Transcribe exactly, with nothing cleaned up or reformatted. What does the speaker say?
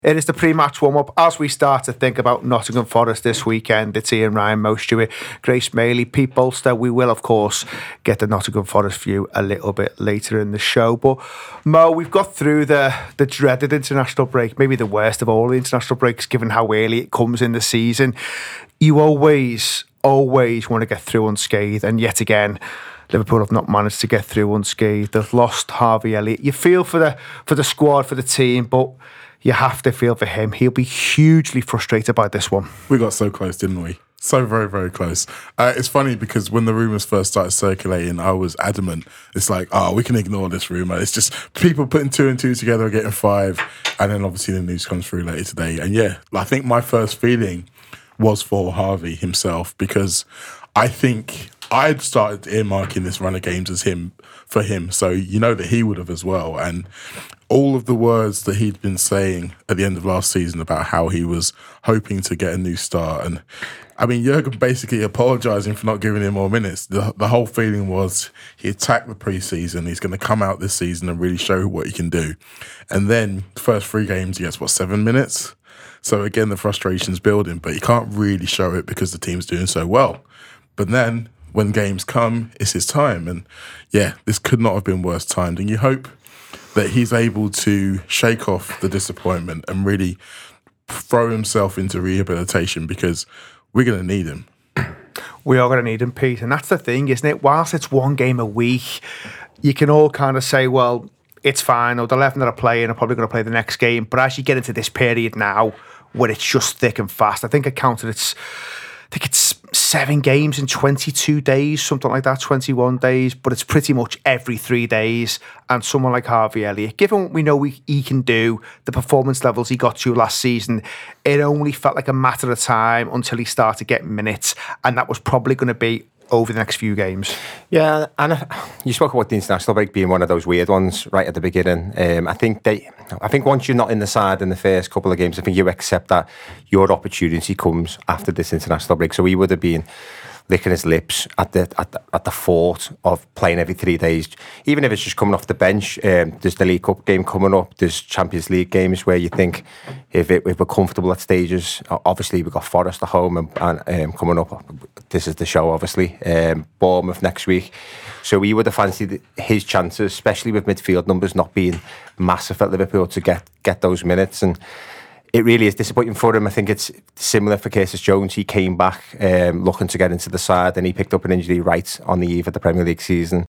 It is the pre-match warm-up as we start to think about Nottingham Forest this weekend. It's Ian Ryan, Mo Stewart, Grace Maley, Pete Bolster. We will, of course, get the Nottingham Forest view a little bit later in the show. But, Mo, we've got through the, the dreaded international break, maybe the worst of all the international breaks, given how early it comes in the season. You always, always want to get through unscathed, and yet again, Liverpool have not managed to get through unscathed. They've lost Harvey Elliott. You feel for the for the squad, for the team, but you have to feel for him. He'll be hugely frustrated by this one. We got so close, didn't we? So very, very close. Uh, it's funny because when the rumours first started circulating, I was adamant. It's like, oh, we can ignore this rumour. It's just people putting two and two together and getting five. And then obviously the news comes through later today. And yeah, I think my first feeling was for Harvey himself, because I think I'd started earmarking this run of games as him for him. So you know that he would have as well. And all of the words that he'd been saying at the end of last season about how he was hoping to get a new start. And I mean, Jurgen basically apologising for not giving him more minutes. The, the whole feeling was he attacked the pre-season. He's going to come out this season and really show what he can do. And then the first three games, he gets, what, seven minutes? So again, the frustration's building, but he can't really show it because the team's doing so well. But then when games come, it's his time. And yeah, this could not have been worse timed. And you hope that he's able to shake off the disappointment and really throw himself into rehabilitation, because we're going to need him. We are going to need him, Pete. And that's the thing, isn't it? Whilst it's one game a week, you can all kind of say, well, it's fine, or the eleven that are playing are probably going to play the next game. But as you get into this period now, where it's just thick and fast, I think I counted it's, I think it's seven games in twenty-two days, something like that, twenty-one days, but it's pretty much every three days. And someone like Harvey Elliott, given what we know we, he can do, the performance levels he got to last season, it only felt like a matter of time until he started getting minutes, and that was probably going to be over the next few games. Yeah, and you spoke about the international break being one of those weird ones right at the beginning. Um, I think they, I think once you're not in the side in the first couple of games, I think you accept that your opportunity comes after this international break. So he would have been licking his lips at the at the, at the thought of playing every three days, even if it's just coming off the bench. Um, there's the League Cup game coming up. There's Champions League games where you think if, it, if we're comfortable at stages. Obviously, we've got Forest at home and, and um, coming up. This is the show, obviously. Um, Bournemouth next week. So he would have fancied his chances, especially with midfield numbers not being massive at Liverpool, to get get those minutes. And it really is disappointing for him. I think it's similar for Curtis Jones. He came back um, looking to get into the side, and he picked up an injury right on the eve of the Premier League season.